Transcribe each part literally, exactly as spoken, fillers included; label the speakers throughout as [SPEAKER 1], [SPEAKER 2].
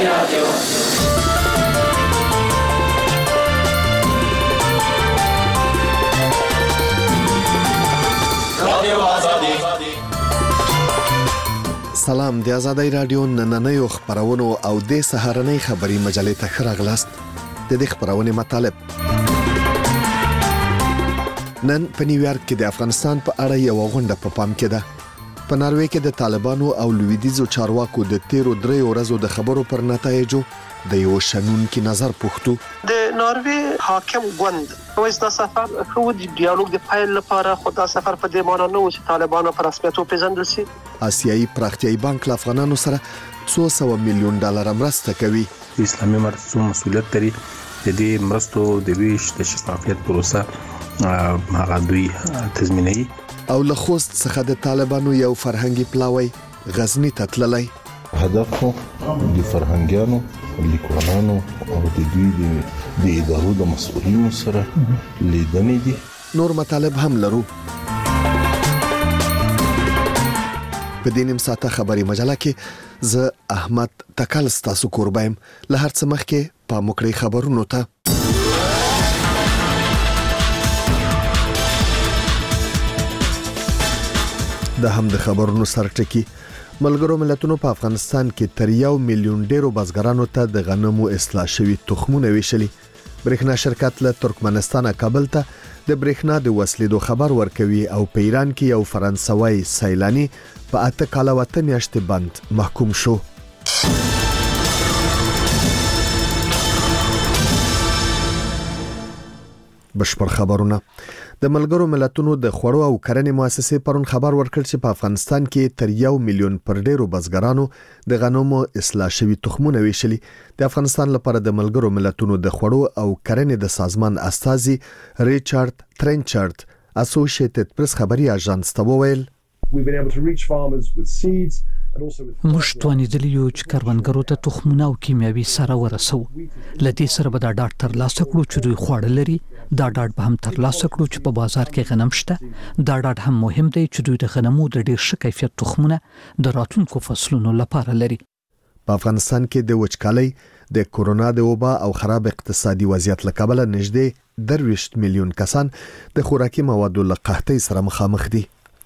[SPEAKER 1] رادیو.
[SPEAKER 2] سلام، د آزادۍ رادیو نننیو خبرونو او د سهارنۍ خبري مجلې ته ښه راغلاست. د دې خبرونې مطالب: نن په نیویارک کې د افغانستان په اړه یو غونډه په پام کې ده. په ناروې کې د طالبانو او لویدیځو چارواکو د تیرو درې ورځو د خبرو پر نتایجو د یو شنونکي نظر پوښتو.
[SPEAKER 3] د ناروې حاکم ګوند وایي دا سفر خو د ډیالوګ د پایل لپاره خو دا سفر په دې معنی نه و چې طالبانو پر رسمیت وپېژندل شي.
[SPEAKER 2] آسیایي پراختیایي بانک له افغانانو سره څو سوه میلیون ډالر مرسته کوي.
[SPEAKER 4] اسلامي مرستو مسؤلیت لري د دې مرستو د ویش د شفافیت پروسه هغه دوی تضمینوي.
[SPEAKER 2] او له خوست څخه د طالبانو یو فرهنګي پلاوی غزنی ته تللی.
[SPEAKER 5] هدف خو د فرهنګیانو، لیکوالانو او د دوی د ادارو د مسؤلینو سره لیدنې دي.
[SPEAKER 2] نور مطالب هم لرو. په دې نیم ساعته خبري مجله کې زه احمد تکل ستاسو قربایم. له هر څه مخکې په مکړی خبرونو ته. د هم د خبرونو سرټکی ملګرو ملتونو په افغانستان کې تر یو میلیون ډیرو بزګرانو ته د غنمو اصلاح شوی تخمونه ویشلي. برېښنا شرکت له ترکمنستان کابل ته د برېښنا د وسلیدو خبر ورکوي او په ایران کې یو فرانسوي سیلانی په اته کاله وته میاشتې بند محکوم شو. بشپړ خبرونه. د ملګرو ملتونو د خوړو او کرنې مؤسسې پرون خبر ورکړ چې په افغانستان کې تر یو میلیون پر ډیرو بزګرانو د غنمو اصلاح شوی تخمونه ویشلي. د افغانستان لپاره د ملګرو ملتونو د خوړو او کرنې د سازمان استازي ریچارډ ترنچارد اسوسییټډ پریس خبري اژانس ته وویل:
[SPEAKER 6] موږ توانیدلی یو چې کروندګرو ته تخمونه او کیمیاوي سره ورسو. لدې سره به دا ډاټ تر لاسه کړو چې دوی خوړل لري. دا ډاټ به هم تر لاسه کړو چې په بازار کې غنم شته. دا ډاټ هم مهم دی چې دوی د غنمو د ډیر ښه کیفیت تخمونه د راتلونکو فصلونو لپاره لري.
[SPEAKER 2] په افغانستان کې د وچکالۍ، د کورونا د وبا او خراب اقتصادي وضعیت له کبله نږدې درویشت میلیون کسان د خوراکي موادو له قحطۍ سره مخامخ دي.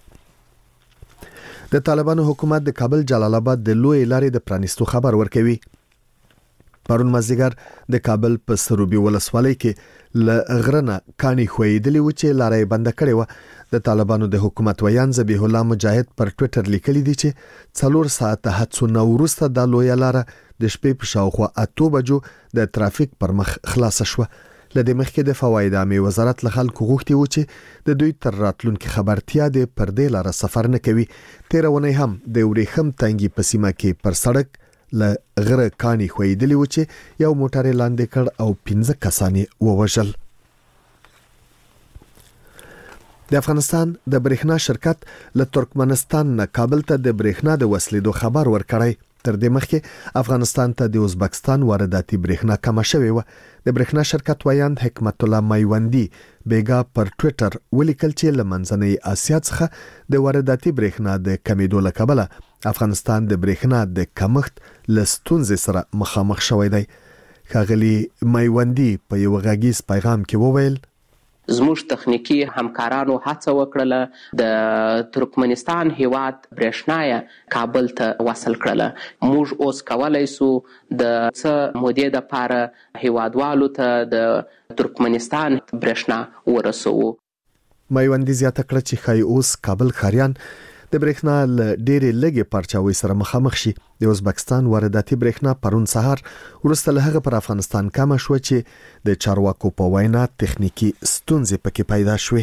[SPEAKER 2] د طالبانو حکومت د کابل جلال آباد د لوی لارې د پرانیستو خبر ورکوي. پرون مازیګر د کابل په سروبي ولسوالۍ کې ل غرنه کانی خویدلی و چې لارې بند کړې و. د طالبانو د حکومت ویان ذبیح الله مجاهد پر ټوئیټر لیکلي دي چې څلور ساعته هڅو نو وروسته د لوی لاره د شپې په شاوخوا اته بجو د ترافیک پر مخ خلاص شوه. لدې مخکې د فواید عامه وزارت له خلکو غوښتي و چې د دوی تر راتلونکو خبرتیا د پردې لاره سفر نه کوي. تیرونه هم د ورېخم تنګي په سیمه کې پر سړک ل غره کانی خویدلی و چې یو موټر لاندې کړ او پنځه کسان ووژل. د افغانستان د برېښنا شرکت له ترکمنستان نه کابل ته د برېښنا د وسلیدو خبر ورکړی. تر دې مخکې افغانستان ته د ازبکستان وارداتي برېښنا کم شوې و. د برېښنا شرکت ویاند حکمت الله میوندی بیګا پر ټوئیټر ولیکل چې لمنځنۍ آسیا څخه د وارداتي برېښنا د کمیدو له کبله افغانستان د برېښنا د کمښت لستونزې سره مخامخ شوی دی. ښاغلي میوندی په یو غږیز پیغام کې وویل:
[SPEAKER 7] زموږ تخنیکی همکارانو هڅه وکړه د ترکمنستان هیواد برېښنا کابل ته وصل کړله. موږ اوس کولای سو د څه مودې لپاره هیوادوالو ته د ترکمنستان برېښنا ورسوو.
[SPEAKER 2] میوندی زیاته کړه چې خای اوس کابل خاریان د برېښنا ډېرې لږې پرچاوي سره مخامخ شي. د ازبکستان وارداتي برېښنا پرون سهار وروسته له هغه پر افغانستان کم شو چې د چارواکو په وینا تخنیکی ستونزې پکې پیدا شوې.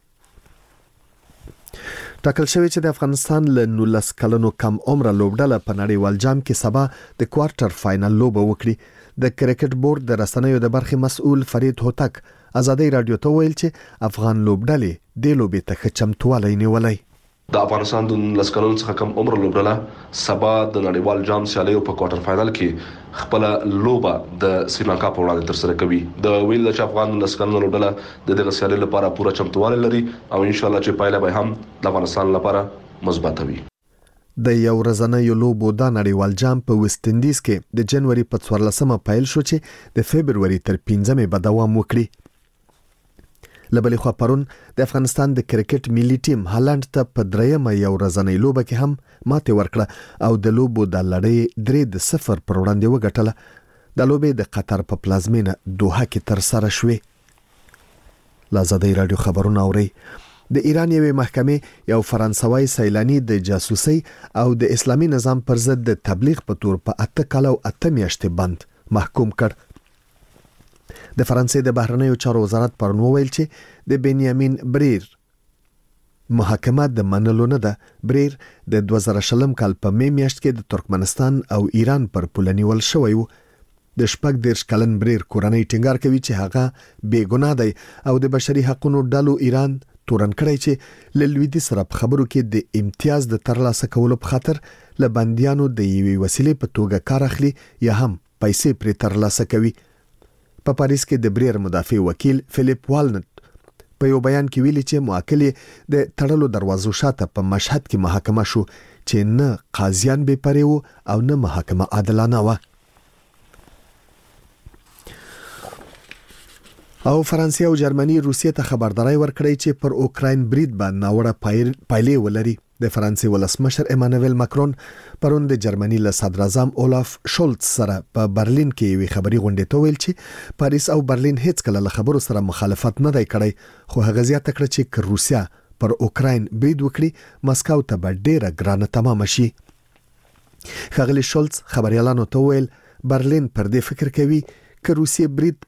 [SPEAKER 2] ټاکل شوی چې د افغانستان له نولس کلنو کم عمره لوبډله په نړیوال جام کې سبا د کوارټر فائنل لوبه وکړي. د کرکټ بورډ د رسنیو د برخې مسؤل فرید هوتک آزادۍ رادیو ته ویل چې افغان لوبډلې د لوبې ته ښه چمتووالی نیولی.
[SPEAKER 8] د افغانستان د نولس کلونو څخه کم عمر لوبډله سبا د نړیوال جام سیالیو په کوارټر فائنل کې خپل لوبه د سریلانکا په وړاندې ترسره کوي. د ویل چې افغان نولس کلونو لوبډله د دغه سیالۍ لپاره پوره چمتووالی لري او ان شاء الله چې پایله به هم د افغانستان لپاره مثبت وي.
[SPEAKER 2] د یو ورځنیو لوبو د نړیوال جام په ویسټ انډیز کې د جنوري په څوارلسمه پیل شو چې د فبرवरी تر پنځمې به دوام وکړي. لبلې خو پرون د افغانستان د کرکټ ملي ټیم هالند ته په دریمه یو ورځنۍ لوبه کې هم ماته ورکړه او د لوبو د لړۍ درې د صفر پر وړاندې وګټله. د لوبې د قطر په پلازمینه دوحه کې تر سره شوې. لازدی رادیو خبرونه اوري. د ایران یوې محکمې یو فرانسوي سیلانی د جاسوسي او د اسلامي نظام پر ضد د تبلیغ په تور په اته کال او اته میاشتې بند محکوم کړ. د فرانسې د بهرنیو چارو وزارت پرون وویل چې د بنیامین بریر محاکمه د منلو نه ده. بریر د دوه زره شلم کال په می میاشت کې د ترکمنستان او ایران پر پوله نیول شوی و. د شپږ دیرش کلن بریر کورنۍ ټینګار کوي چې هغه بې ګناه دی او د بشري حقوقو ډلو ایران تورن کړی چې له لویدي سره په خبرو کې د امتیاز د ترلاسه کولو په خاطر له بنديانو د یوې وسیلې په توګه کار اخلي یا هم پیسې پرې ترلاسه کوي. په پاریس کې د بریر مدافع وکیل فلیپ والنت په یو بیان کې ویلي چې موکل د تړلو دروازو شاته په مشهد کې محاکمه شو چې نه قاضیان به پرې وو او نه محاکمه عادلانه و. او فرانسې او جرمني روسیې ته خبرداري ورکړې چې پر اوکراین برید باندې ناوړه پایلې ولري. د فرانسې ولسمشر ایمانوئل ماکرون پرون د جرمني له صدر اعظم اولاف شولټ سره په برلین کې وی خبري غونډه ته ویل چې پاریس او برلین هیڅ کله له خبرو سره مخالفت نه دی کړی، خو هغه زیاته کړ چې روسیا پر اوکراین برید وکړي مسکو ته به ډیره ګرانه تمام شي. ښاغلي شولټ خبريالانو ته ویل برلین پر دې فکر کوي چې روسیې برید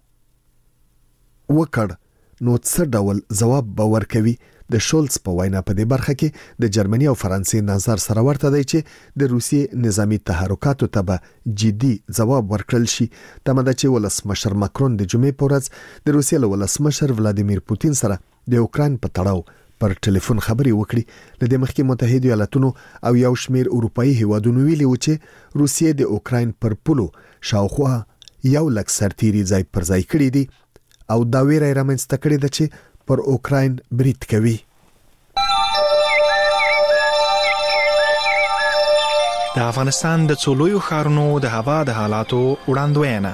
[SPEAKER 2] وکړ نو څه ډول ځواب به ورکوي. د شولټس په وینا په دې برخه کې د جرمني او فرانسې نظر سره ورته دی چې د روسیې نظامی تحرکاتو ته به جدي ځواب ورکړل شي. تمه ده چې ولسمشر ماکرون د جمعې په ورځ د روسیې له ولسمشر ولادیمیر پوتین سره د اوکراین په تړاو پر ټلیفون خبري وکړي. له دې مخکې متحده ایالاتونو او یو شمیر اروپאי هیوادونو ویلي و چې روسیې د اوکراین پر پولو شاوخوا یو لک سرتیري ځای پر ځای کړی دي او دا ویره رامنځته کړې ده چې پر اوکراین برید کوي.
[SPEAKER 1] د افغانستان د څولویو ښارونو د هوا د حالاتو وړاندوینه.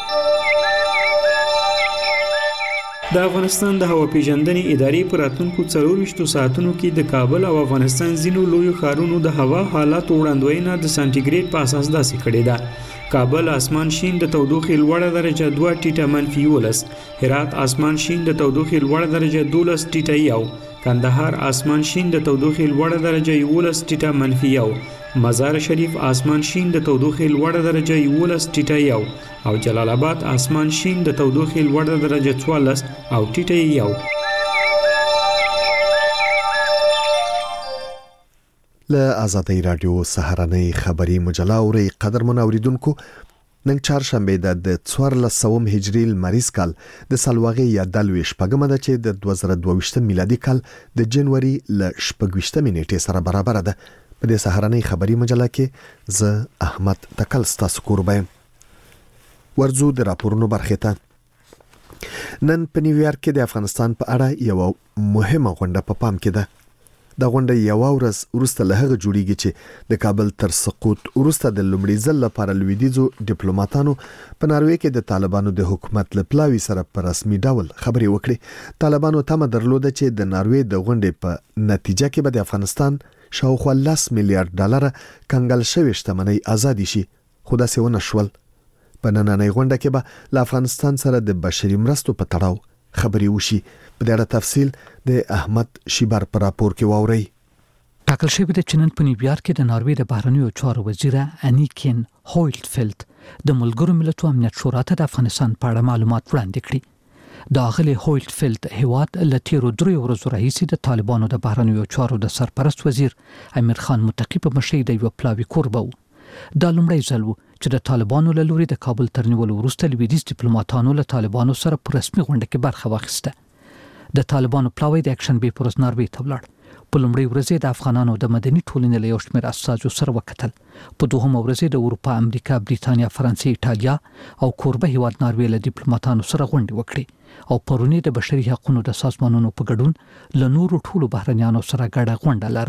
[SPEAKER 9] د افغانستان د هوا پیژندنې ادارې په راتلونکو څلورویشتو ساعتونو کې د کابل او افغانستان ځینو لویو ښارونو د هوا حالاتو وړاندوینه د سانټیګریډ په اساس داسې کړې ده. کابل آسمان شین د تودوخې لوړه درجه دوه ټیټه منفي یولس، هرات آسمان شین د تودوخې لوړه درجه دولس ټیټه یو، کندهار آسمان شین د تودوخې لوړه درجه یولس ټیټه منفي یو، مزار شریف آسمان شین د تودوخې لوړه درجه یولس ټیټه یو او جلال آباد آسمان شین د تودوخې لوړه درجه څوارلس او ټیټه یو.
[SPEAKER 2] له آزادۍ رادیو سهارنۍ خبری مجله اوري قدرمن اوریدونکو. نن چهارشنبه د څوارلسم هجری لمریز کال د سالواغې یا دلويش پګمه ده چې د دوه زره دوه ویشت میلادي کال د جنوري ل شپږ نیټې سره برابر ده. په دې سهارنۍ خبری مجله کې ز احمد تکل ستاسو قربان ورزو د راپورونو برخه ته. نن په نیویارک کې د افغانستان په اړه یو مهمه غونډه په پام کې ده. دا غونډه یو ورځ وروسته له هغه جوړیږي چې د کابل تر سقوط وروسته د لومړي ځل لپاره لویدیځو ډیپلوماټانو په ناروې کې د طالبانو د حکومت لپلاوي سره په رسمي ډول خبري وکړي. طالبانو تمه درلوده چې د ناروې د غونډې په نتیجه کې به د افغانستان شاوخوا لس میلیارډ ډالر کنګل شوی شتمنۍ آزاد شي، خو دا څه ونه شول. په نننۍ غونډه کې به له افغانستان سره د بشري مرستو په تړاو خبري وشي. په دې اړه تفصیل د احمد شیبر پر راپور کې واوري.
[SPEAKER 6] ټاکل شوی د چنن په نیویارک کې د ناروې د بهرنیو چارو وزیر انیکین هویلټفیلد د ملګرو ملتونو امنیت شورا ته د افغانستان په اړه معلومات وړاندې کړي. د اغلی هویلټفیلد هیواد له تیرو درې ورځو راهیسې د طالبانو د بهرنیو چارو د سرپرست وزیر امیر خان متقی په مشرۍ د یو پلاوي کوربه و. دا لومړی ځل و چې د طالبانو له لوري د کابل تر نیولو وروسته لویدیځ ډیپلوماټانو له طالبانو سره په رسمي غونډه کې برخه واخیسته. د طالبانو پلاوی د اکشن بې پرز ناروې ته ولاړ. په لومړۍ ورځ د افغانانو د مدني ټولنې له یو شمېر اساسو سره وکتل. په دوهمه ورځ د اروپا، امریکا، بریتانیا، فرانسې، ایټالیا او کوربه هیواد ناروې له ډیپلوماټانو سره غونډې وکړې او پرونی د بشري حقوقو د سازمانونو په ګډون له نورو ټولو بهرنیانو سره ګډه غونډه لرله.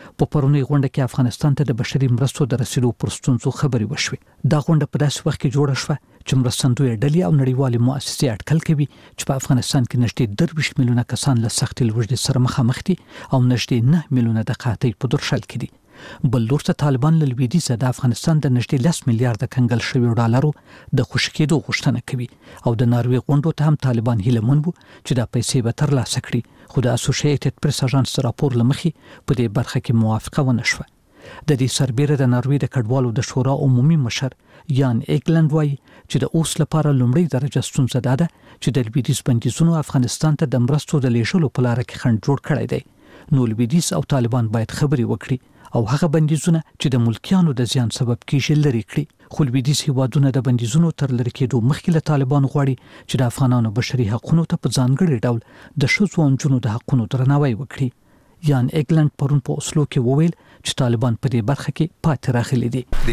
[SPEAKER 6] په پرونی غونډه کې افغانستان ته د بشري مرستو د رسیدو پر ستونزو خبري وشوه دا غونډه په داسې وخت کې جوړه شوه چې مرستندوی ډلې او نړیوالې مؤسسې اټکل کوي چې په افغانستان کې نږدې درویش میلیونه کسان له سختې لوږې سره مخامخ دي او نږدې نه میلیونه د قحطۍ په درشل کې دي بل لورته طالبان له لویدیځه د افغانستان د نږدې لس میلیارډ کنګل شویو ډالرو د خوشکېدو غوښتنه کوي او د ناروې غونډو ته هم طالبان هیله مند وو چې دا پیسې به ترلاسه کړي خو د اسوسییټډ پریس اژانس راپور لمخې په دې برخه کې موافقه ونه شوه د دې سربېره د ناروې د کډوالو د شورا عمومي مشر یان ایګلند وایي چې د اوس لپاره لومړی درجه ستونزه ده چې د لویدیځ بندیزونو افغانستان ته د مرستو د لیږلو په لار کې خنډ جوړ کړی دی نو لویدیځ او طالبان باید خبرې وکړي او هغه بندیزونه چې د ملکیانو د زیان سبب کیږي لري کړي خو لویدیځ هیوادونه د بندیزونو تر لري کېدو مخکې له طالبان غواړي چې د افغانانو بشري حقوقو ته په ځانګړي ډول د ښځو او نجونو د حقوقو درناوی وکړي یان ایګلند پرون په اوسلو کې وویل چې طالبان په دې برخه کې پاتې راغلي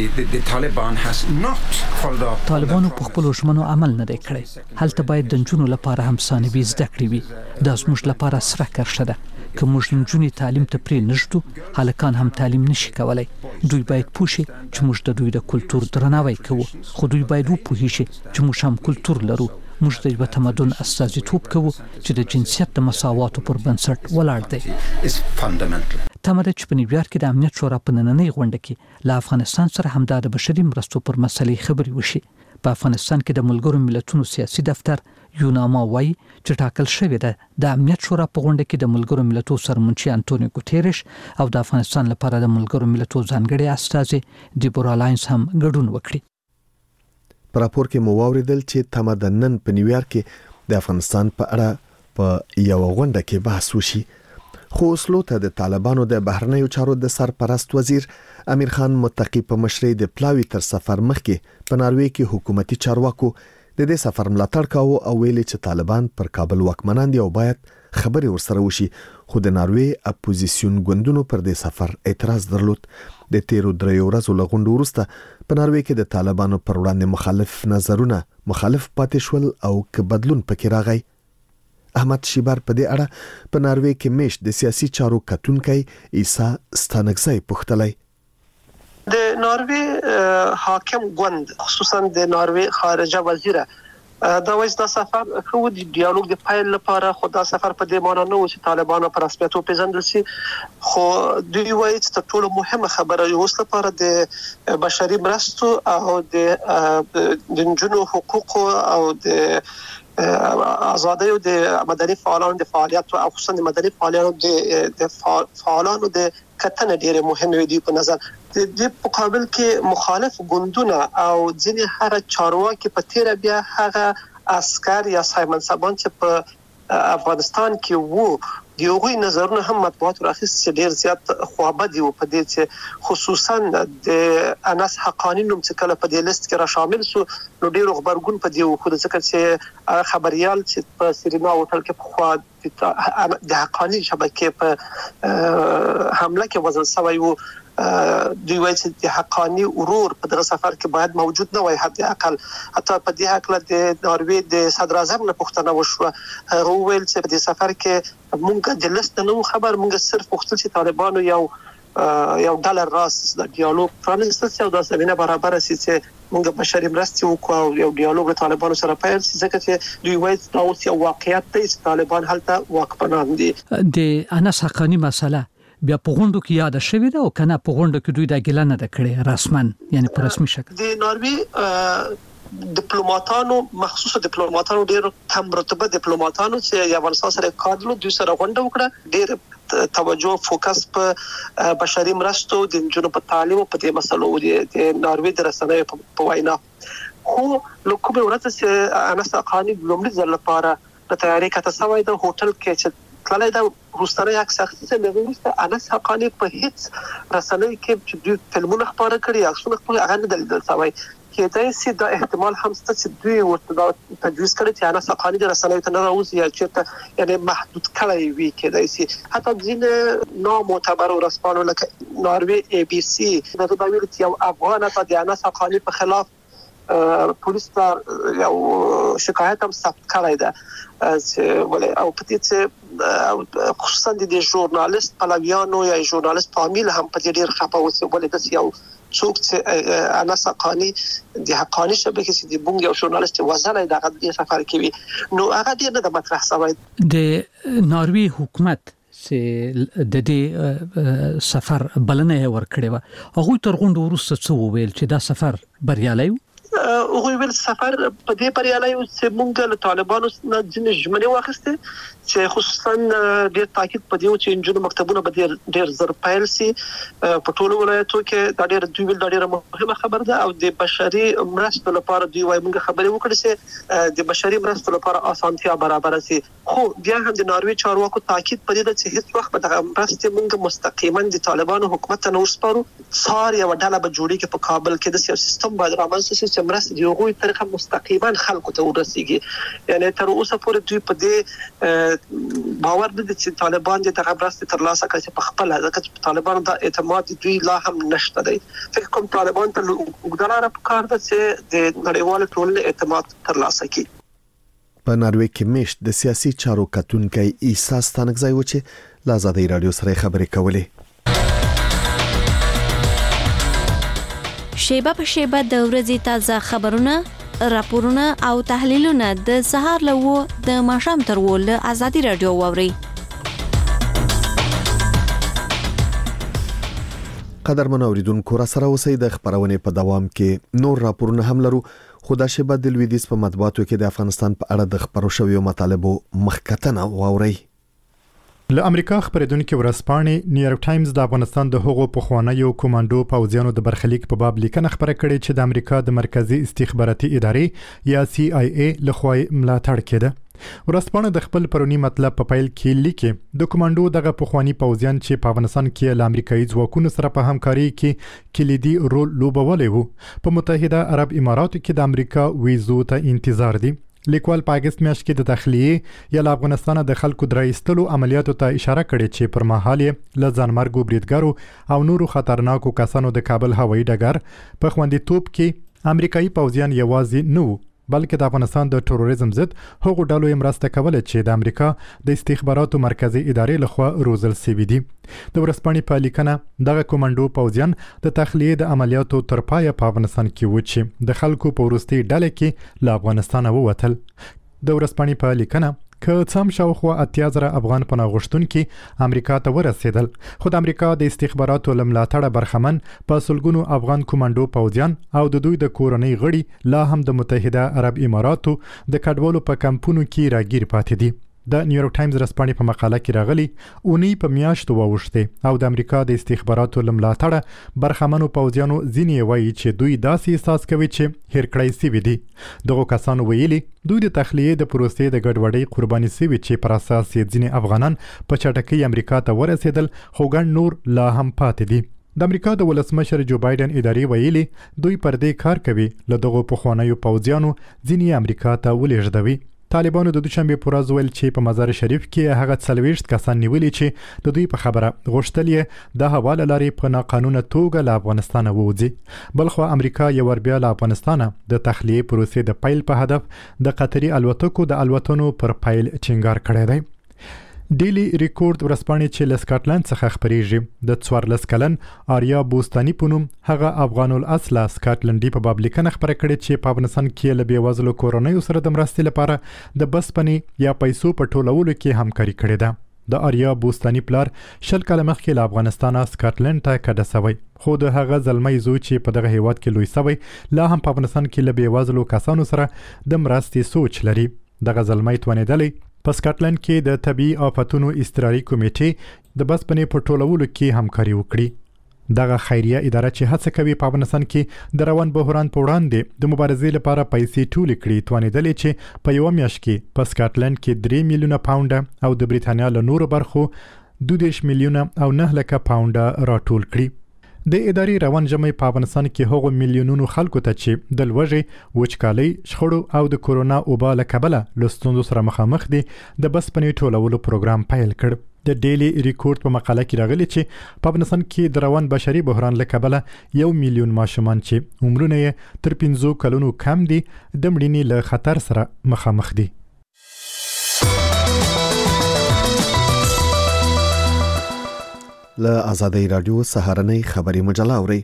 [SPEAKER 6] دي طالبانو په خپل ژمنو عمل نه دی کړی هلته باید د نجونو لپاره هم ثانوي زده کړې وي دا زموږ لپاره سره کرښه ده که موږ نجونې تعلیم ته پرې نږدو هلکان هم تعلیم نشي کولی دوی باید پوه شي چې موږ د دوی د کلتور درناوی کوو خو دوی باید وپوهیږي چې موږ هم کلتور لرو موږ د یو تمدن استازیتوب کوو چې د جنسیت د مساواتو پر بنسټ ولاړ دی تمه ده چې په نیویارک کې د امنیت شورا په نننۍ غونډه کې له افغانستان سره همدا د بشري مرستو پر مسلې خبرې وشي په افغانستان کې د ملګرو ملتونو سیاسي دفتر یوناما وایي چې ټاکل شوې ده د امنیت شورا په غونډه کې د ملګرو ملتونو سرمنشي انټونیو ګوتيرش او د افغانستان لپاره د ملګرو ملتونو ځانګړي استازي دیبورا لاینز هم ګډون وکړي
[SPEAKER 2] په راپور کې مو واوریدل چې تمدنن په نیویارک کې د افغانستان په اړه په یو غونډه کې بحث وشي خو اوسلو ته د طالبانو د بهرنیو چارو د سرپرست وزیر امیر خان متقی په مشرۍ د پلاوی تر سفر مخکې په ناروې کې حکومتي چارواکو د دې سفر ملاتړ کاوه او ویلي چې طالبان پر کابل واکمنان دي او باید خبرې ورسره وشي خو د ناروې اپوزیسیون ګوندونو پر دې سفر اعتراض درلود د تیرو دریو ورځو له غونډو وروسته په ناروې کې د طالبانو پر وړاندې مخالف نظرونه مخالف پاتې شول او که بدلون پکې راغی احمد شیبر په دې اړه په ناروې کې میش د سیاسي چارو کتونکي عیسی ستانکزی پوښتلی
[SPEAKER 3] د ناروې حاکم ګوند خصوصا د ناروې خارجه وزیر دا وایي دا سفر خو د ډیالوګ د پایل لپاره خو دا سفر په دې معنی نه و چې طالبانو پر رسمیت وپیژندل شي خو دوی وایي چې ټول مهمه خبره یو اوس لپاره د بشري مرستو او د جنونو حقوق او د آزادۍ او د مدني فعالانو د فعالیت او خصوصا د مدني فعالانو د فعالانو د کتنه ډیره مهمه دی په نظر د دې مقابل کې مخالف ګوندونه او ځینې هر چارواکي په تیر بیا هغه عسكر یا سایمن سبان چې په افغانستان کې وو دیوغي نظرونه هم مطبوعات راخص ډیر زیات خوابدي او په دې چې خصوصا د انس حقانی نوم چې کله په دې لیست کې را شامل شو نو ډیر خبرګون په دې خو ځکه چې خبريال چې په سرینا هوټل کې په خوا د حقانی شبکې په حمله کې وزن سوی وو دوی وایي چې د حقانی ورور په دغه سفر کې باید موجود نه وای حتی اقل حتی په دې حق له د ناروې د صدر اعظم نه پوښتنه وشوه هغه ویل چې په دې سفر کې مونږ د لیست نو خبر مونږ صرف پوښتل چې طالبانو یو یو ډالر راس د ډیالوګ پرانیستل او د زمينه برابر سي چې مونږ بشري مرستې وکړو یو ډیالوګ طالبانو سره پیل سي ځکه چې دوی وایي دا اوس یو واقعیت دی چې طالبان هلته واکمنان دي
[SPEAKER 6] د انس حقانی مسله بیا په غونډو کې یاد شوې ده او کنه په غونډو کې دوی دا ګیله نه کړې رسمن یعنی په رسمي شکل
[SPEAKER 3] د ناروې ډیپلوماټانو مخصوص ډیپلوماټانو ډېر کم رتبه ډیپلوماټانو چې یو ورسره سره کارلو دوی سره غونډه وکړه ډېر توجه فوکس په بشري مرستو د جنونو په تعلیم او په دې مسلو د ناروې د رسنیو په وینا خو لکه ورته چې انس حقانی لومړي ځل لپاره د تیاری کته سوي د هوټل کې چې کله دا روستانه یک شخص څخه لږه انس حقانی په هیڅ رسنۍ کې چې دوی فلمونه خبره کړي عکسونه خپل هغه نه دلیدل سوي کېدای شي دا احتمال هم ست چې دوی ورته تجویز کړي چې انس حقانی د رسنۍ ته نه راوځي یا چې یعنی محدود کړي وي کېدای شي حتی ځینې نو معتبر ورسپانو لکه ناروې ای بي سي دا د ویل چې یو افغان ته د انس حقانی په خلاف پولیس ته یو شکایت هم ثبت کړی ده چې ولې او په دې چې خصوصا د ژورنالیست پلویانو یا ژورنالیست فامیل هم په دې ډیر خپه اوسه ولې د یو څوک چې انس حقانی د حقانی شبکې چې د بونګ یو ژورنالیست وزنه دغه د سفر کوي نو هغه ډیر نه د مطرح شوی
[SPEAKER 6] د ناروی حکومت چې د دې سفر بلنه ورکړې و هغه تر غونډه وروسته څه ویل چې دا سفر بریالي و
[SPEAKER 3] او ویل سفر په دې بریالي و چې موږ له طالبانو نه ځینې ژمنې واخیستې چې خصوصا ډېر تاکید په دې چې انجونو مکتبونه به ډېر ډېر زر پیل سي په ټولو ولایتو کې دا ډېر دوی ویل دا ډېر مهمه خبر ده او د بشري مرستو لپاره دوی وايي موږ خبرې وکړې چې د بشري مرستو لپاره اسانتیا برابر سي خو بیا هم د ناروی چارواکو تاکید په دې چې هیڅ وخت به د مرستې موږ مستقیما د طالبانو حکومت ته نه ورسپارو څار یو ډله به جوړیږي په کابل کې د سیاسي سیستم باید رامنځته شي چې مرستې د هغوی طریقه مستقیما خلکو ته ورسیږي یعنی تر اوسه پورې دوی په دې باور نه دي چې طالبان د هغه مرستې ترلاسه کړي په خپل ځکه چې طالبانو د اعتماد دوی لا هم نشته دی فکر کوم طالبان ته وګړه پکار ده چې د نړیوال ټولنې اعتماد ترلاسه کړي
[SPEAKER 2] په ناروی کې مشت د سیاسي چارو کتونکي عیسی ستانکزی و چې له آزادۍ رادیو سره خبرې کولې
[SPEAKER 10] شیبه په شیبه د ورځې تازه خبرونه راپورونه او تحلیلونه د سهار له و د ماښام تر و له آزادۍ رادیو واوري
[SPEAKER 2] قدرمن اوریدونکو را سره اوسئ د خبرونې په دوام کې نور راپورونه هم لرو خو د شیبه د لویدیځ په مطبوعاتو کې د افغانستان په اړه د خبرو شویو مطالبو مخکتنه واوري
[SPEAKER 11] له امریکا خبرېدونکو ورځپاڼې نیویارک ټایمز د افغانستان د هغو پخوانیو کمانډو پوځیانو د برخلیک په باب لیکنه خبره کړې چې د امریکا د مرکزی استخباراتي ادارې یا سی آی ای لخوا ملاتړ کېده ورځپاڼه د خپل پرونی مطلب په پیل کې لیکي د کمانډو دغه پخوانی پوځیان چې په افغانستان کې له امریکایي ځواکونو سره په همکاري کې کلیدي رول لوبولی وو په متحده عرب اماراتو کې د امریکا ویزو ته انتظار دي لیکوال په اگست میاشت کې د تخلیه یا افغانستان د خلکو درایستلو عملیاتو ته اشاره کړې چې پر مهال له ځانمرګو بریدګرو او نورو خطرناکو کسانو د کابل هوایي ډګر په خوندیتوب کې امریکایي پوځیان یوازې نه بلکې د افغانستان د تروریزم ضد هغو ډلو یې مرسته کوله چې د امریکا د استخباراتو مرکزی ادارې لخوا روزل شوي دي د ورځپاڼې په لیکنه دغه کمانډو پوځیان د تخلیه د عملیاتو تر پایه په افغانستان کې و چې د خلکو په وروستي ډله کې له افغانستان ووتل د ورځپاڼې په لیکنه که څم شاوخوا اتیا زره افغان پناه غوښتونکي امریکا ته ورسېدل خو د امریکا د استخباراتو له ملاتړه برخمن په سلګونو افغان کمانډو پوځیان او د دوی د کورنۍ غړي لا هم د متحده عرب اماراتو د کډوالو په کمپونو کې راګیر پاتې دي د نیویارک ټایمز رسپانې په مقاله کې راغلي اونۍ په میاشتو واوښتې او د امریکا د استخباراتو له ملاتړه برخمنو پوځیانو ځینې وایي چې دوی داسې احساس کوي چې هیر کړی سوي دي دغو کسانو ویلي دوی د تخلیه د پروسې د ګډوډۍ قرباني سوي چې پر اساس یې ځینې افغانان په چټکۍ امریکا ته ورسېدل خو ګڼ نور لا هم پاتې دي د امریکا د ولسمشر جو بایدن ادارې ویلي دوی پر دې کار کوي له دغو پخوانیو پوځیانو ځینې امریکا ته ولېږدوي طالبانو د دوشنبه پر ورځ ویل چې په مزار شریف کې هغه څلوېښت کسان نیولي چې د دوی په خبره غوښتل یې د حواله لارې په ناقانونه توګه له افغانستان ووځي بلخو امریکا یو ور بیا له افغانستان د تخلیه پروسې د پیل په هدف د قطري الوتکو د الوتنو پر پیل ټینګار کړی دی ډیلی ریکورډ ورځپاڼې چې له سکاټلند څخه خبرېږي د څوارلس کلن آریا بوستاني په نوم هغه افغان الاصله سکاټلندي په باب لیکنه خبره کړې چې په افغانستان کې له بېوزلو کورنیو سره د مرستې لپاره د بسپنې یا پیسو په ټولولو کې همکاري کړې ده د آریا بوستاني پلار شل کاله مخکې له افغانستانه سکاټلند ته کډه سوی خو د هغه زلمی زوی چې په دغه هیواد کې لوی سوی لا هم په افغانستان کې له بېوزلو کسانو سره د مرستې سوچ لري دغه زلمی توانېدلی په سکاټلند کې د طبي آفتونو اضطراري کمیټې د بسپنې په ټولولو کې همکاري وکړي دغه خیریه اداره چې هڅه کوي په افغانستان کې د روان بحران په وړاندې د مبارزې لپاره پیسې ټولې کړي توانېدلې چې په یوه میاشت کې په سکاټلند کې درې میلیونه پاونډه او د بریتانیا له نورو برخو دوه دېرش میلیونه او نه لکه پاونډه راټول کړي د ادارې روان ژمی په افغانستان کې هغو میلیونونو خلکو ته چې د لوږې وچکالۍ شخړو او د کورونا وبا له کبله له ستونزو سره مخامخ دي د بسپنې ټولولو پروګرام پیل کړ د ډیلی ریکورډ په مقاله کې راغلي چې په افغانستان کې د روان بشري بحران له کبله یو میلیون ماشومان چې عمرونه یې تر پنځو کلونو کم دي د مړینې له خطر سره مخامخ دي.
[SPEAKER 2] له آزادۍ رادیو سهارنۍ خبري مجله اوري.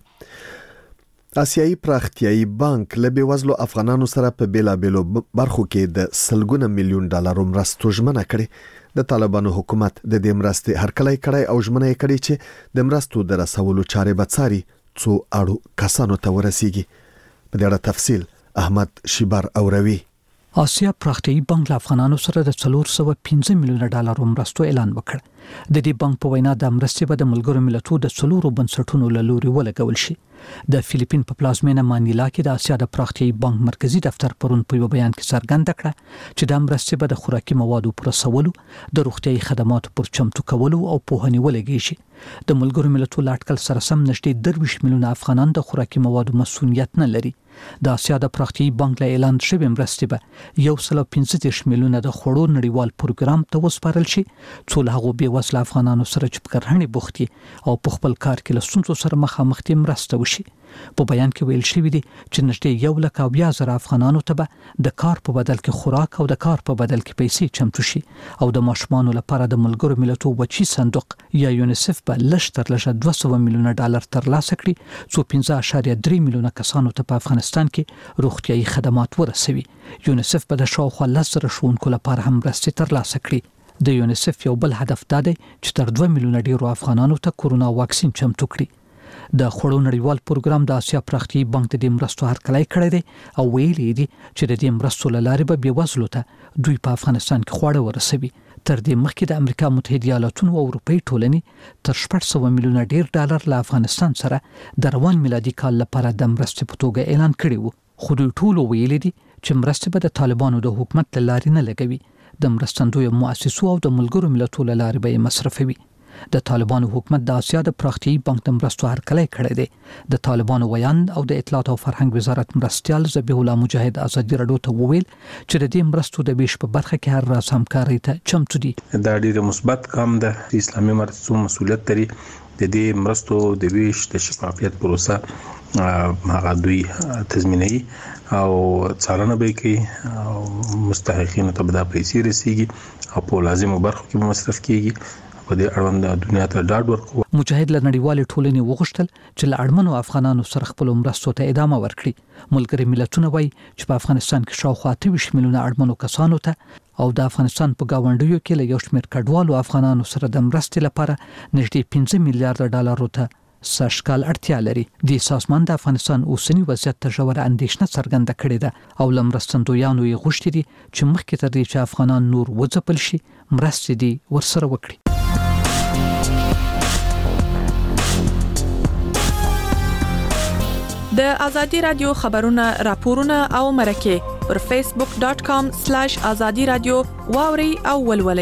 [SPEAKER 2] آسیایي پراختیایي بانک له بېوزلو افغانانو سره په بیلابېلو برخو کې د سلګونه میلیون ډالر مرستو ژمنه کړې. د طالبانو حکومت د دې مرستې هرکلی کړی او ژمنه یې کړې چې د مرستو د رسولو چارې به څاري څو اړو کسانو ته ورسیږي. په دې اړه تفصیل احمد شیبر اوروي.
[SPEAKER 6] آسیا پراختیایي بانک له افغانانو سره د څلور سوه پنځه میلیونه ډالر مرستو اعلان وکړ. د دې بانک په وینا د مرستې به د ملګرو ملتونو د څلورو بنسټونو له لوري ولګول شي. د فلیپین په پلازمینه مانیلا کې د آسیا د پراختیایي بانک مرکزی دفتر پرون په یو بیان کې څرګنده کړه چې د مرستې به د خوراکي موادو پر رسولو، د روغتیایي خدماتو پر چمتو کولو او پوهنې ولګي شي. د ملګرو ملتونو لاټکل سره سم نږدې درویشت میلیونه افغانان د خوراکي موادو مسؤلیت نه لري. د آسیا د پراختیایي بانک له اعلان شوی مرستې به یو سل پنځه دېرش میلیونه د خوړو نړیوال پروګرام ته وسپارل شي څو له هغو بېوزله افغانانو سره چې په کرهڼې بوخت دي او په خپل کار کې له ستونزو سره مخامخ دي مرسته وشي. په بیان کې ویل شوی دی چې نږدې یو لک او بیا زره افغانانو ته به د کار په بدل کې خوراک او د کار په بدل کې پیسې چمتو شي او د ماشومانو لپاره د ملګرو ملتونو وچی صندوق یا یونیسف په لږ تر لږه دوه سوه میلیونه ډالر ترلاسه کړي څو پنځه اعشاریه درې میلیونه کسانو ته په افغانستان کې روغتیایي خدمات ورسوي. یونیسف په د شاوخوا لس زره ښوونکو لپاره هم مرستې ترلاسه کړي. د یونیسف یو بل هدف دا دی چې تر دوه میلیونه ډیرو افغانانو ته کورونا واکسین چمتو کړي. د خوړو نړیوال پروګرام د آسیا پراختیایي بانک د دې مرستو هرکلی کړی دی او ویلي دي چې د دې مرستو له لارې به بېوزلو ته دوی په افغانستان کې خواړه ورسوي. تر دې مخکې د امریکا متحده ایالاتونو او اروپایي ټولنې تر شپږ سوه میلیونه ډیر ډالر له افغانستان سره د روان میلادي کال لپاره د مرستې په توګه اعلان کړي وو. خو دوی ټول ویلي دي چې مرستې به د طالبانو د حکومت له لارې نه لګوي. د مرستندویو مؤسسو او د ملګرو ملتونو له لارې به یې مصرفوي. د طالبانو حکومت د آسیا د پراختیایي بانک د مرستو هرکلی کړی دی. د طالبانو ویاند او د اطلاعات او فرهنګ وزارت مرستیال ذبیح الله مجاهد آزادي رادیو ته وویل چې د دې مرستو د ویش په برخه کې هر راز همکارۍ ته چمتو دي.
[SPEAKER 4] دا ډیره مثبت کام ده. اسلامي مرستو مسؤلیت لري د دې مرستو د ویش د شفافیت پروسه هغه دوی تضمینوي او څارنه به کوي او مستحقینو ته به دا پیسې رسیږي او په لازمو برخو کې مصرف کیږي. په دې اړوند د دنیا ته ډاډ ورکوي.
[SPEAKER 6] مجاهد له نړیوالې ټولنې وغوښتل چې له اړمنو افغانانو سره خپل مرستو ته ادامه ورکړي. ملګري ملتونه وایي چې په افغانستان کې شاوخوا اته ویشت میلیونه اړمنو کسانو ته او د افغانستان په گاونډیو کې له یو شمېر کډوالو افغانانو سره د مرستې لپاره نږدې پنځه میلیارډ ډالرو ته سږکال اړتیا لري. د سازمان د افغانستان اوسنی وضعیت ته ژوره اندېښنه څرګنده کړې ده او له مرستندویانو یې غوښتي دي چې مخکې تر دې چې افغانان نور وځپل شي مرستې دي ورسره وکړي.
[SPEAKER 12] د آزادی رادیو خبرونه راپورونه او مرکه پر فیسبوک ډاٹ کام سلیش آزادی رادیو واوري او ولولئ.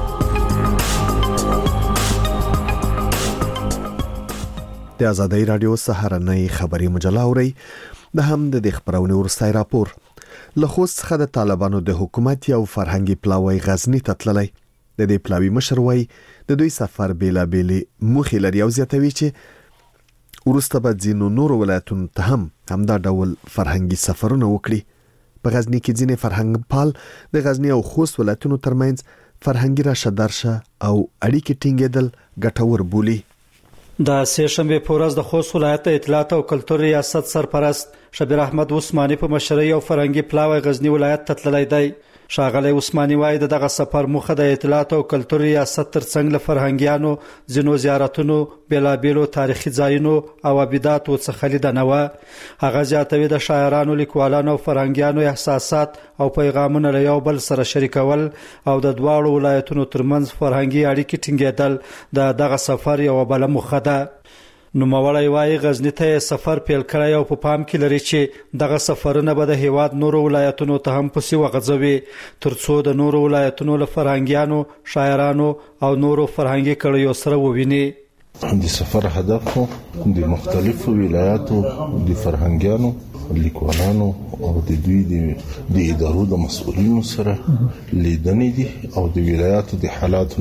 [SPEAKER 2] د آزادۍ رادیو سهارنۍ خبري مجله اوري. د هم د خبرونې ورستای راپور له خوست څخه د طالبانو د حکومت یو فرهنګي پلاوی غزنی ته تللی. د دې پلاوی مشر وای د دوی سفر بیلابېلې موخې لري او زیاتوي چې ورسته به ځینو نورو ولایتونو ته هم همدا ډول فرهنګي سفرونه وکړي. په غزنی کې ځینې فرهنګ پال د غزنی او خوست ولایتونو ترمنځ فرهنګي راشه درشه او اړیکې ټینګېدل ګټور بولي.
[SPEAKER 13] د سه شنبه په ورځ د خوست ولایت اطلاعات او کلتور ریاست سرپرست شبیر احمد عثماني په مشرۍ او فرهنګي پلاوی غزنی ولایت ته تللی دی. شاغلی عثماني وایي د دغه سفر موخه د اطلاعات او کلتور ریاست ترڅنګ له فرهنګیانو ځینو زیارتونو بیلابیلو تاریخي ځایونو او عبادتو څخه لیدنه و. هغه زیاتوي د شاعرانو، لیکوالانو او فرهنګیانو احساسات او پیغامونه له یو بل سره شریکول او د دواړو ولایتونو ترمنځ فرهنګي اړیکې ټینګېدل د دغه سفر یو بل موخه ده. نوموړی وایي غزنی ته سفر پیل کړی او په پام کې لري چې دغه سفرونه به د هیواد نورو ولایتونو ته هم پسې وغځوي ترڅو د نورو ولایتونو له فرهنګیانو، شاعرانو او نورو فرهنګي کړیو سره وویني.
[SPEAKER 5] د سفر هدف د مختلفو ولایاتو د فرهنګیانو، لیکوالانو او د دوی د ادارو د مسؤلینو سره لیدنې دي او د ولایاتو د حالاتونه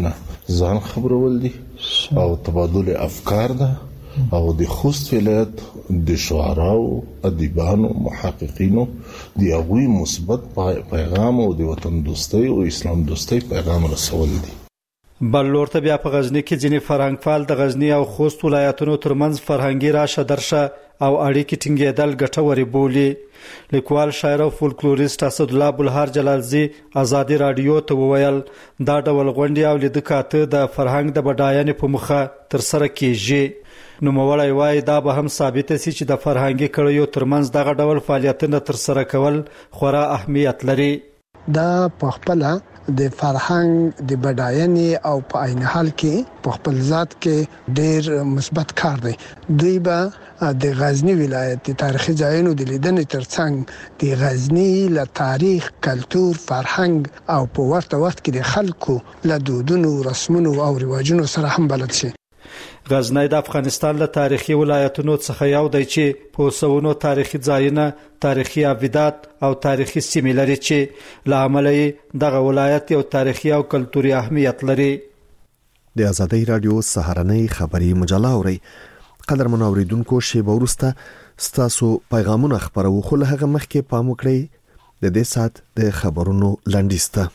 [SPEAKER 5] ځان خبرول دي او تبادل افکار ده او د خوست ولایت د شعراو ادیبانو محققینو د هغوی مثبت پیغام او د وطن دوستۍ او اسلام دوستۍ پیغام رسول دي.
[SPEAKER 13] بل لور ته بیا په غزنی کې ځینې فرهنګفال د غزنی او خوست ولایتونو ترمنځ فرهنګي راشه درشه او اړیکې ټینګېدل ګټورې بولي. لیکوال شاعر او فولکلوریست اسدالله بلهار جلالزی ازادي رادیو ته وویل دا ډول غونډې او لیدکاته د فرهنګ د بډاینې په مخه تر سره کیږي. نو موړی وای دا به هم ثابت شي چې د فرهنګي کړیو ترمنځ دغه ډول فعالیتونه تر سره کول خورا اهمیت لري.
[SPEAKER 14] دا په خپل د فرهنګ د بډاینې او په عین حال کې په خپل ذات کې ډېر مثبت کار دی. دوی به د غزنی ولایت د تاریخي ځایونو د لیدنې ترڅنګ د غزنی له تاریخ، کلتور، فرهنګ او په ورته وخت کې د خلکو له دودونو، رسمونو او رواجونو سره هم بلد شي.
[SPEAKER 13] غزنی د افغانستان له تاریخي ولایتونو څخه یو دی چې په سونو تاریخي ځایونه، تاریخي ابدات او تاریخي سیمې لري چې له امله دغه ولایت یو تاریخي او کلتوري اهمیت لري.
[SPEAKER 2] د ازادي رادیو سهارنۍ خبری مجله اوري. قدرمن اوریدونکو شیبه ورسته ستاسو پیغامونه خبرو خو له هغه مخکې پام وکړئ د دې سات د خبرونو لنډیسته.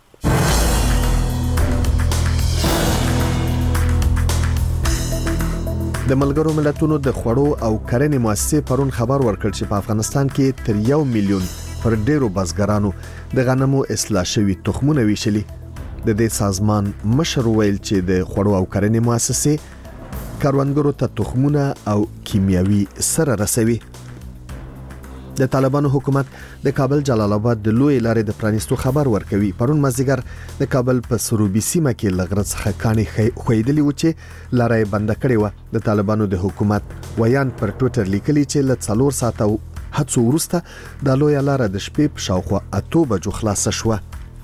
[SPEAKER 2] د ملګرو ملتونو د خوړو او کرنې مؤسسې پرون خبر ورکړ چې په افغانستان کې تر یو میلیون پر ډیرو بزګرانو د غنمو اصلاح شوي تخمونه ویشلي. د دې سازمان مشر ویل چې د خوړو او کرنې مؤسسې کروندګرو ته تخمونه او کیمیاوي سره رسوي. د طالبانو حکومت د کابل جلال آباد د لوی لارې د پرانیستو خبر ورکوي. پرون مازیګر د کابل په سروبي سیمه کې لغرض خکانی خویدلی و چې لارې بند کړې و. د طالبانو د حکومت ویان پر ټوئیټر لیکلي چې ل څلور ساعته هڅو وروسته د لوی لارې د شپې په شاوخوا اته بجو خلاص شوه.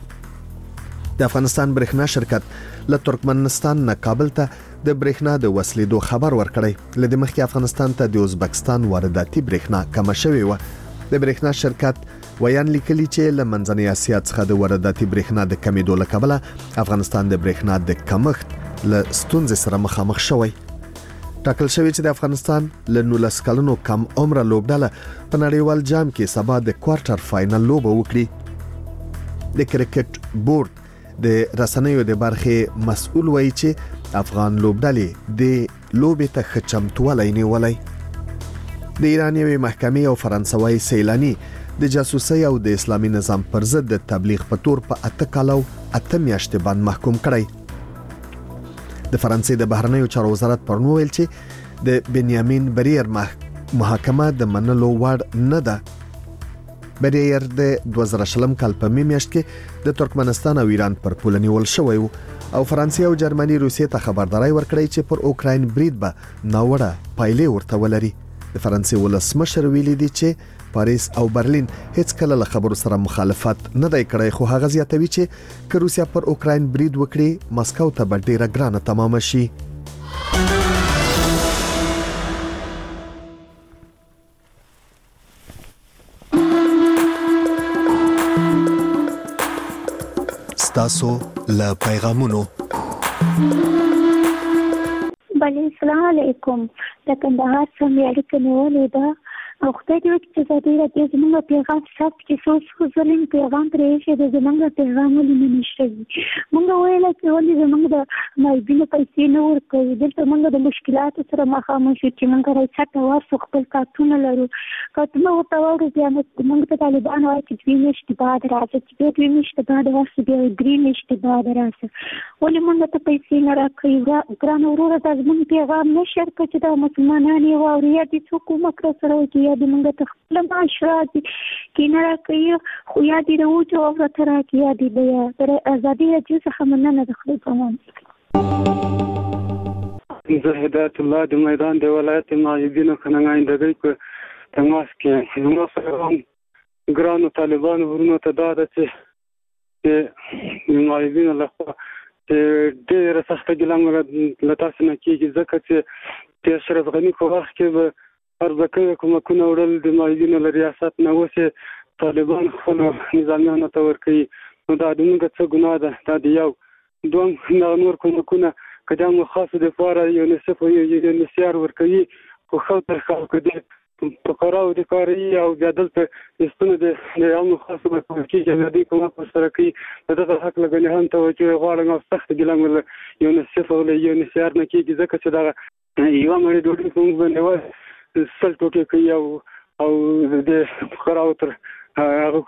[SPEAKER 2] د افغانستان برېښنا شرکت له ترکمنستان نه کابل ته د برېښنا د وسلیدو خبر ورکړی. لدې مخکې افغانستان ته د ازبکستان وارداتي برېښنا کم شوی و. د برېښنا شرکت ویان لیکلي چې له منځنۍ اسیا څخه د وارداتي برېښنا د کمیدو له کبله افغانستان د برېښنا د کمښت له ستونزې سره مخامخ شوی. ټاکل شوی چې د افغانستان له نولس کلونو کم عمره لوبډله په نړیوال جام کې سبا د کوارټر فائنل لوبه وکړي. د کرکټ بورډ د رسنیو د برخې مسؤل وایي چې افغان لوبډلې د لوبې ته ښه چمتوالی نیولی. د ایران یوې محکمې او فرانسوي سیلانی د جاسوسۍ او د اسلامي نظام پر ضد د تبلیغ په تور په اته کال او اته میاشتې باندې محکوم کړی. د فرانسې د بهرنیو چارو وزارت پرون ویل چې د بنیامین بریر محاکمه د منلو وړ نه ده. بریر د دوه زره شلم کال په میاشت کې د ترکمنستان او ایران پر پوله نیول شوی و او فرانسې او جرمني روسیې ته خبرداري ورکړی چې پر اوکراین برید به ناوړه پایلې ورته ولري. د فرانسې ولسمشر ویلي دی چې پاریس او برلین هیڅ کله له خبرو سره مخالفت نه دی کړی، خو هغه زیاتوي چې که روسیا پر اوکراین برید وکړي مسکو ته به ډیره ګرانه تمام شي. ستاسو له پیغامونو
[SPEAKER 15] بله السلام علیکم. د کندهار څخه اړیکه نیولې ده او خدای دې وکړي چې ازادي راډیو زموږ پیغام ثبت کړي، څو څو ځلې پیغام پرې ایښی دی، زموږ پیغام ولې نه نشوي. موږ ویله چې ولې زموږ د معیوبینو پیسې نه ورکوي. دلته موږ د مشکلاتو سره مخامخ یو چې موږ راڅته ورسو خپل کارتونه لرو. کارتونه ورته واورو بیا موږ ته طالبان وایي چې دوې میاشتې بعد راځه، چې بیا دوې میاشتې بعد راسه، بیا درې میاشتې بعد راسه. ولې موږ ته پیسې نه راکوي؟ ګرانه وروره دا زموږ پیغام نه شیر کړه چې دا مسلمانان یې واوري، یا دې څوک کومک راسره وکړي، یا دې موږ ته خپله معاش راځي کې نه راکوي، خو یا دې د وچو او راته راکړي، یا دې بیا د ازادي راډیو څخه مننه د خدای په امان.
[SPEAKER 16] زه هدایت الله د میدان د ولایت معیوبینو ښه نمایندګۍ په تماس کې زما سره هم ګرانو طالبانو ورونو ته دا ده چې د معیوبینو لخوا چې ډېره سخته ګیله مو له تاسو نه کېږي، ځکه چې د اشرف غني په وخت کې به عرضه کوي کومکونه وړل د معیوبینو له ریاست نه، اوس یې طالبان خپلو نظامیانو ته ورکوي. نو دا د موږ څه ګناه ده؟ دا د یو دوم نور کومکونه کدا مو خاصه د فاره یونیسف او یونیسیار ورکوي خو خو تر خلکو د فقراو د کاري او بدل ته استنه د عامو خاصه ورکوي چې د کومه پر سره کوي دغه حق لګنه هم توجه غواړم او سخت ګلنګ یونیسف او یونیسیار نه کیږي ځکه چې دا یو مړ ډوډۍ کوم باندې سل ټوټه کوي او او د فقراو تر هغه